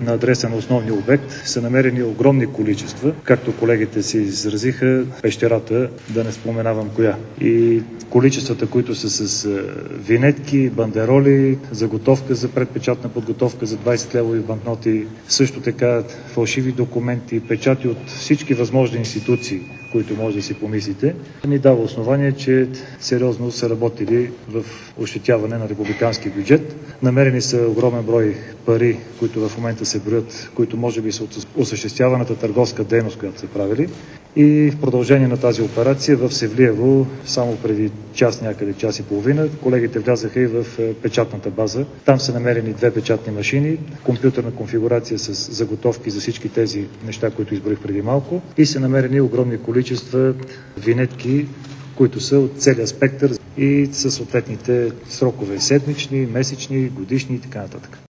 на адреса на основния обект са намерени огромни количества, както колегите се изразиха, пещерата, да не споменавам коя. И количествата, които са с винетки, бандероли, заготовка за предпечатна подготовка за 20 левови банкноти, също така фалшиви документи, печати от всички възможни институции, които може да си помислите, ни дава основание, че сериозно са работили в ощетяване на републикански бюджет. Намерени са огромен брой пари, които в момента се броят, които може би са от осъществяваната търговска дейност, която са правили. И в продължение на тази операция в Севлиево, само преди някъде час и половина, колегите влязаха и в печатната база. Там са намерени 2 печатни машини, компютърна конфигурация с заготовки за всички тези неща, които изброих преди малко, и са намерени огромни количества винетки, които са от целия спектър и със съответните срокове седмични, месечни, годишни и така нататък.